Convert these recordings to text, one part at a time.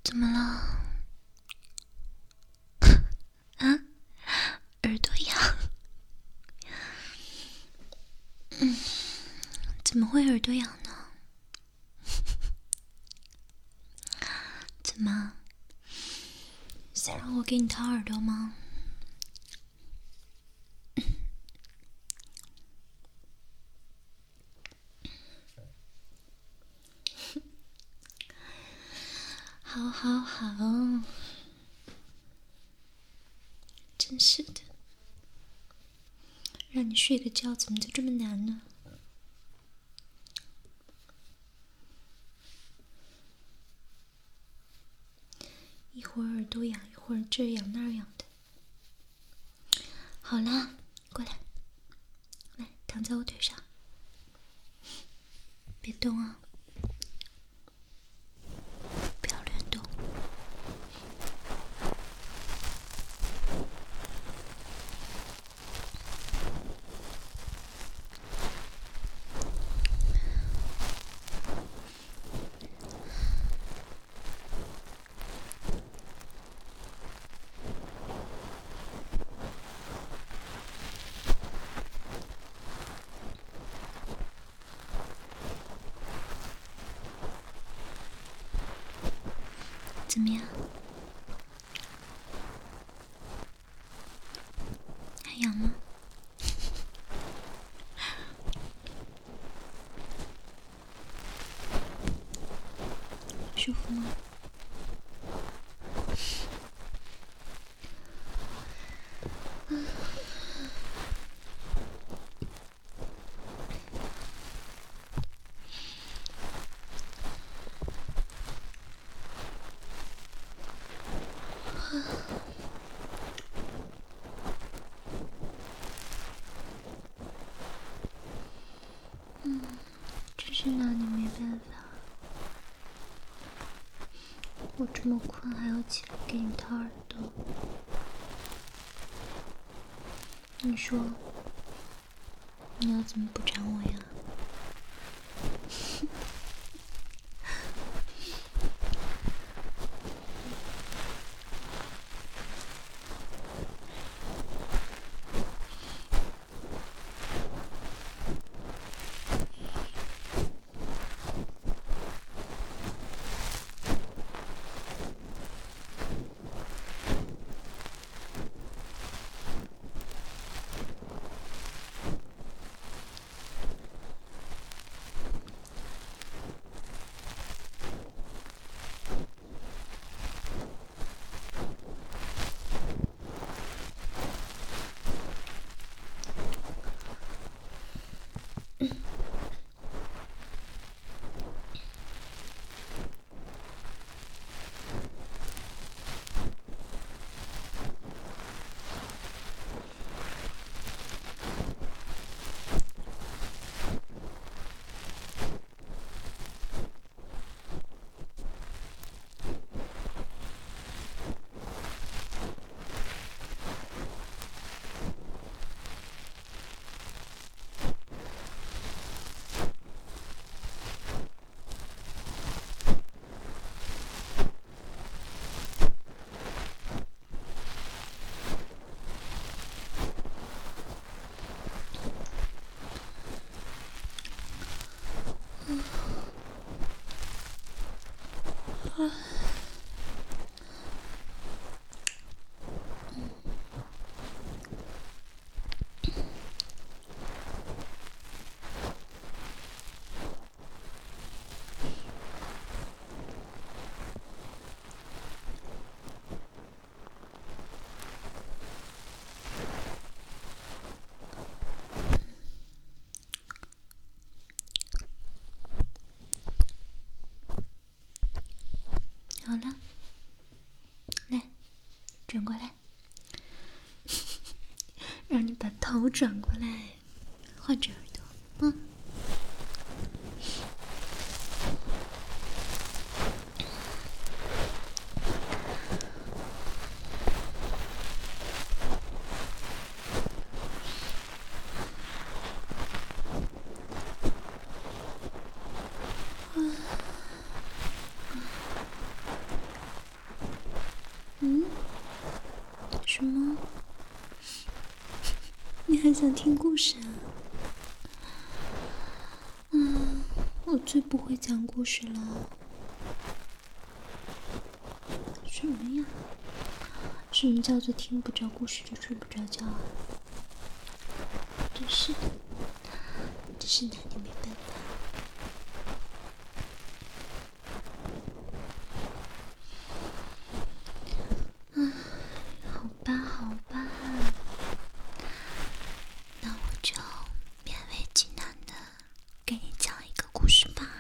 怎么了？啊？耳朵痒？怎么会耳朵痒呢？怎么？想让我给你掏耳朵吗？好好好，真是的，让你睡个觉怎么就这么难呢？一会儿耳朵痒，一会儿这儿痒那儿痒的。好啦，过来，来躺在我腿上，别动啊，不要乱动。怎么样？还痒吗？舒服吗？真是拿你没办法。我这么困还要起来给你掏耳朵，你说你要怎么补偿我呀？好了，来，转过来，让你把头转过来，换着耳朵， 还想听故事啊？我最不会讲故事了。什么呀？什么叫做听不着故事就睡不着觉啊？真是的，真是拿你没办法。好吧，好吧，那我就勉为其难的给你讲一个故事吧。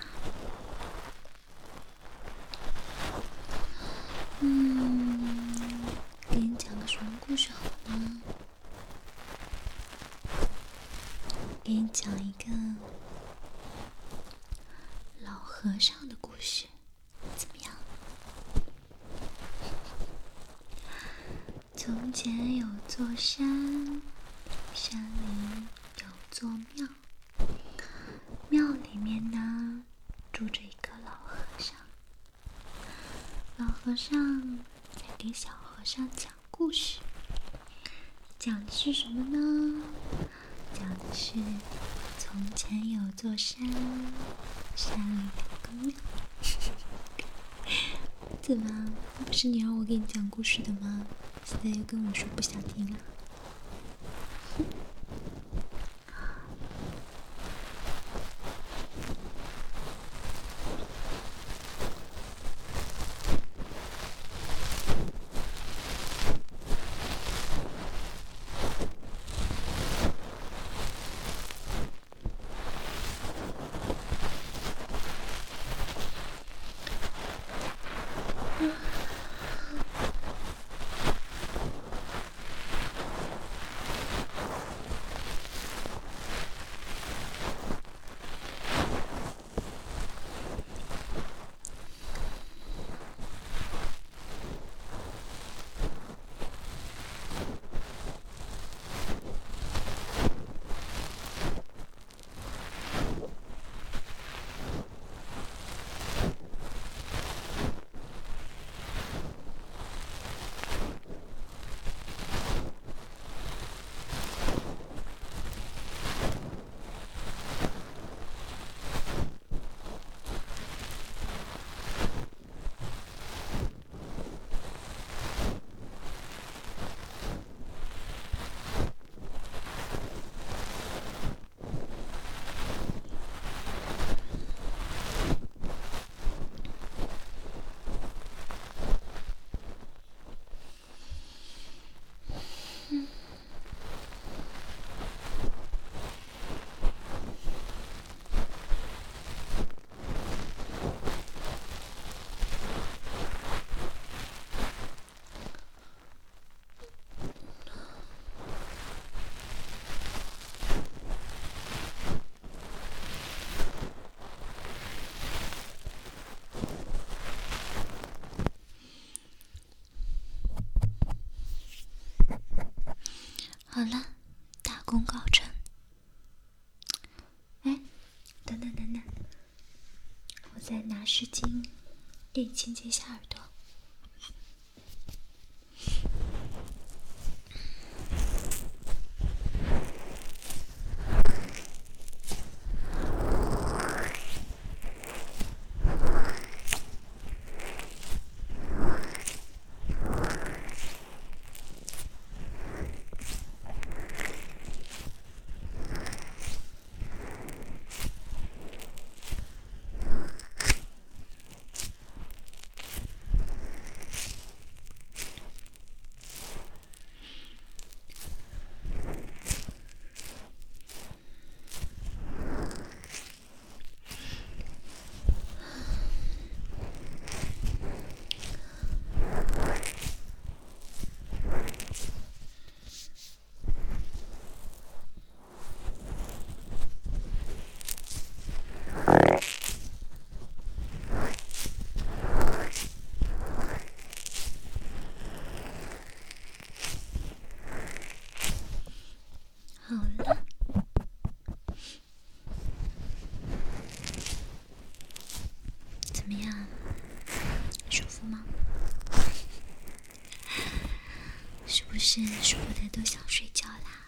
给你讲个什么故事好呢？给你讲一个老和尚的故事，怎么样？从前有座山，山里有座庙，庙里面呢住着一个老和尚。老和尚在给小和尚讲故事，讲的是什么呢？讲的是从前有座山，山里有个庙。怎么？不是你让我给你讲故事的吗？现在又跟我说不想听了。好了，大功告成。哎，等等，我再拿湿巾给你清洁一下耳朵。好了，怎么样？舒服吗？是不是说的都想睡觉啦？